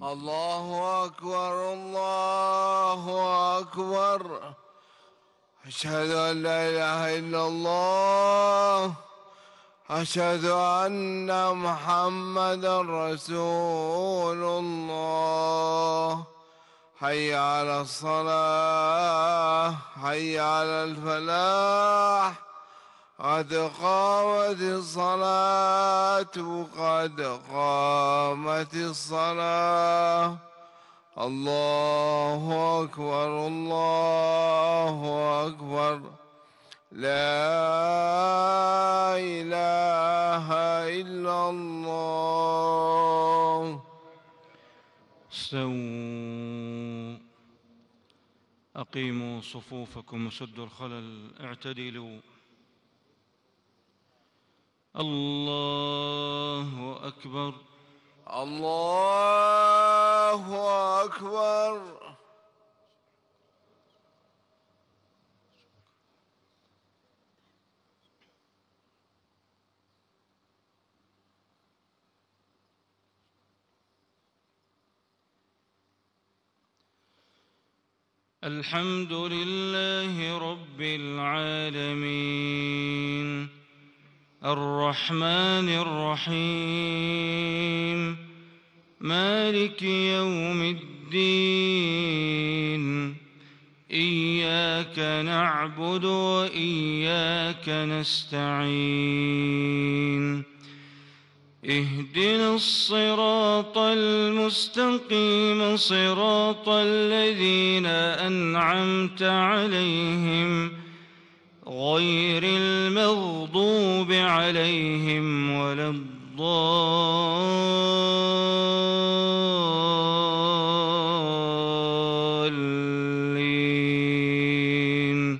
الله أكبر الله أكبر. أشهد أن لا إله إلا الله. أشهد أن محمدا رسول الله. حي على الصلاة حي على الفلاح. قد قامت الصلاة قد قامت الصلاة. الله أكبر الله أكبر. لا إله إلا الله. استووا، أقيموا صفوفكم وسدوا الخلل، اعتدلوا. الله أكبر الله أكبر. الحمد لله رب العالمين الرحمن الرحيم مالك يوم الدين. إياك نعبد وإياك نستعين. اهدنا الصراط المستقيم صراط الذين أنعمت عليهم غير المغضوب عليهم ولا الضالين.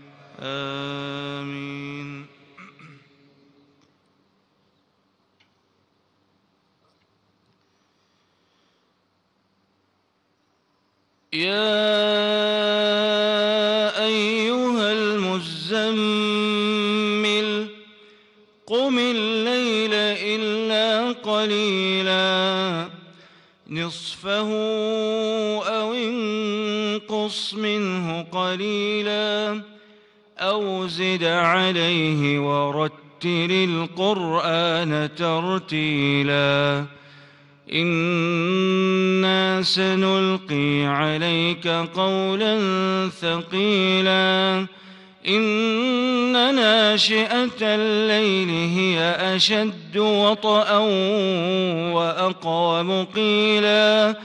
آمين. يا أيها المزمل قم الليل إلا قليلا نصفه أو انقص منه قليلا أو زد عليه ورتل القرآن ترتيلا. إنا سنلقي عليك قولا ثقيلا. إن ناشئة الليل هي أشد وطئا وأقوم قيلا.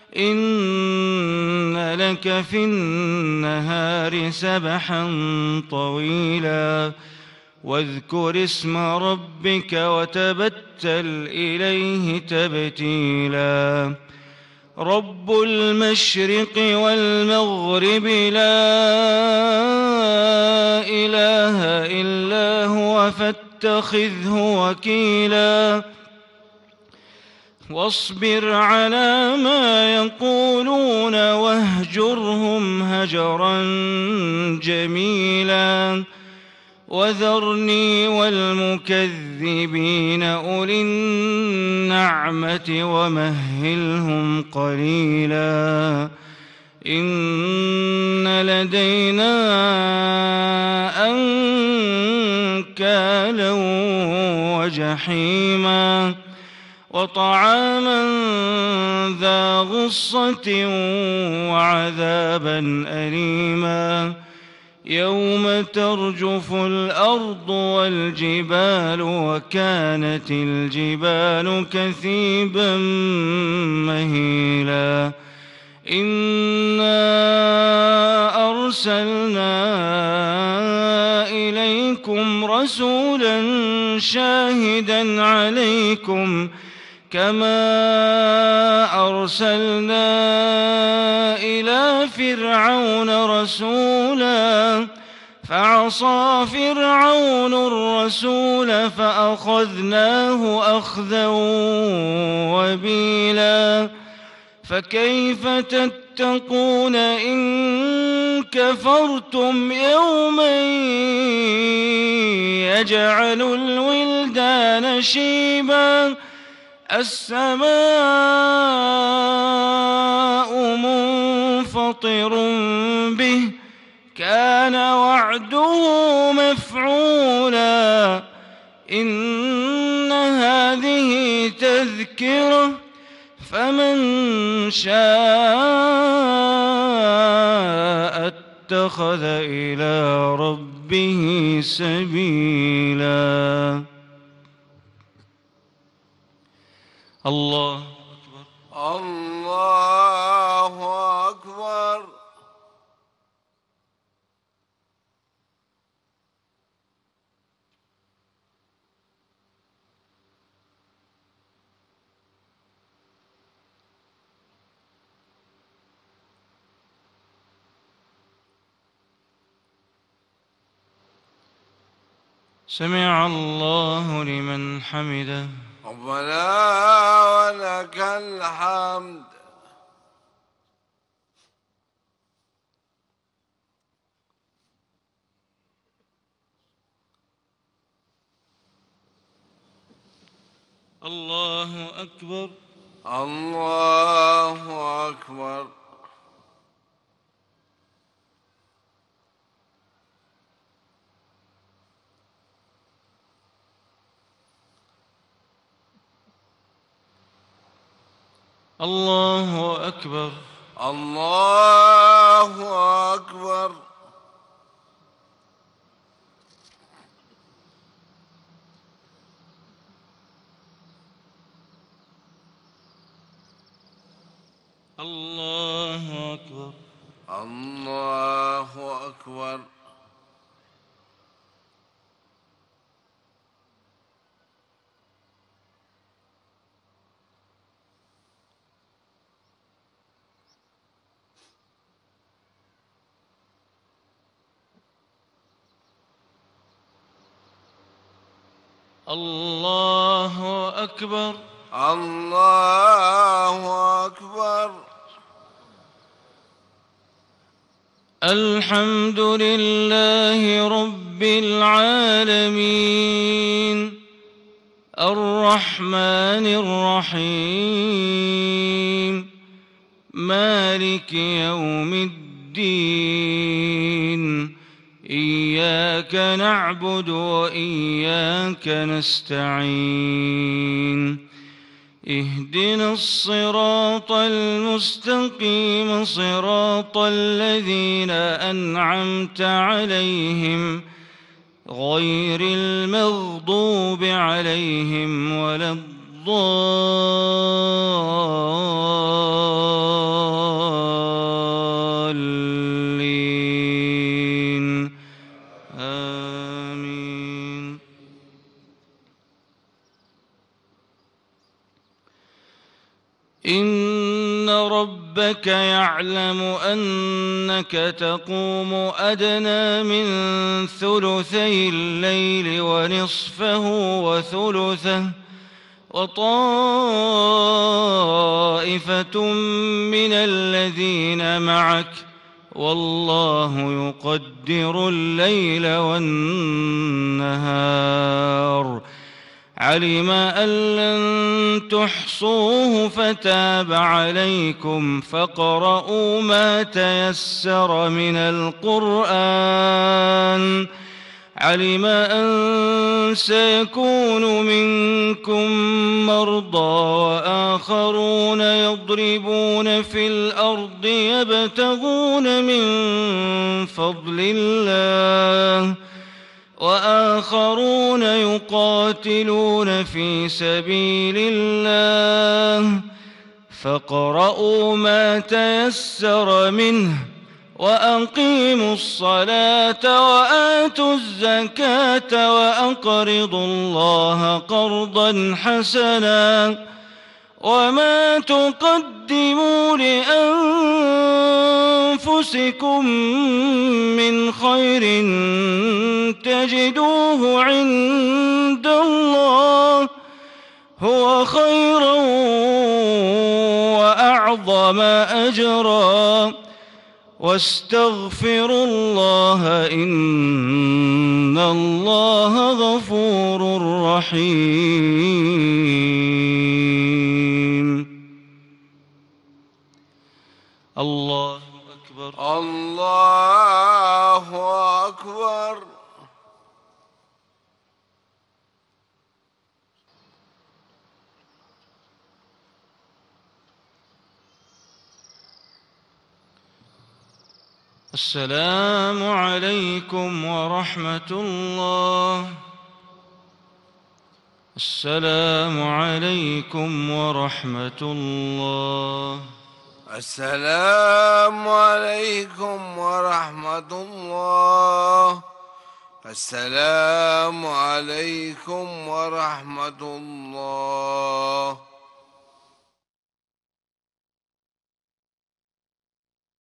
إن لك في النهار سبحا طويلا. واذكر اسم ربك وتبتل إليه تبتيلا. رب المشرق والمغرب لا إله إلا هو فاتخذه وكيلا. واصبر على ما يقولون واهجرهم هجرا جميلا. وذرني والمكذبين أولي النعمة ومهلهم قليلا. إن لدينا أنكالا وجحيما وطعاما ذا غصة وعذابا أليما. يوم ترجف الأرض والجبال وكانت الجبال كثيبا مهيلا. إنا أرسلنا إليكم رسولا شاهدا عليكم كما أرسلنا إلى فرعون رسولا فعصى فرعون الرسول فأخذناه أخذا وبيلا. فكيف تتقون إن كفرتم يوما يجعل الولدان شيبا. السماء خاطر به كان وعده مفعولا إن هذه تذكرة فمن شاء اتخذ إلى ربه سبيلا. الله أكبر. الله أكبر. سمع الله لمن حمده. ربنا ولك الحمد. الله أكبر. الله أكبر. الله أكبر. الله أكبر. الله أكبر. الله أكبر. الله أكبر. الله أكبر. الحمد لله رب العالمين الرحمن الرحيم مالك يوم الدين إياك نعبد وإياك نستعين اهدنا الصراط المستقيم صراط الذين أنعمت عليهم غير المغضوب عليهم ولا الضالين آمين. إن ربك يعلم أنك تقوم أدنى من ثلثي الليل ونصفه وثلثه وطائفة من الذين معك والله يقدر الليل والنهار علم أن لن تحصوه فتاب عليكم فاقرؤوا ما تيسر من القرآن علم أن سيكون منكم مرضى وآخرون يضربون في الأرض يبتغون من فضل الله وآخرون يقاتلون في سبيل الله فاقرؤوا ما تيسر منه وأقيموا الصلاة وآتوا الزكاة وأقرضوا الله قرضا حسنا وما تقدموا لأنفسكم من خير تجدوه عند الله هو خيرا وأعظم أجرا واستغفروا الله إن الله غفور رحيم. الله أكبر. الله أكبر. السلام عليكم ورحمة الله. السلام عليكم ورحمة الله. السلام عليكم ورحمة الله. السلام عليكم ورحمة الله.